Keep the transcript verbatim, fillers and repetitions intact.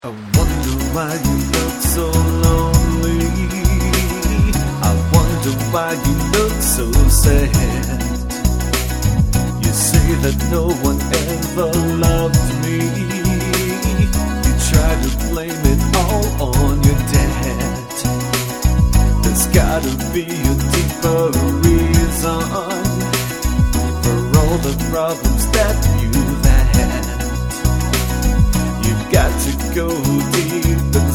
I wonder why you look so lonely. I wonder why you look so sad. You say that no one ever loved me. You try to blame it all on your dad. There's gotta be a deeper reason for all the problems that you've had. Got to go deep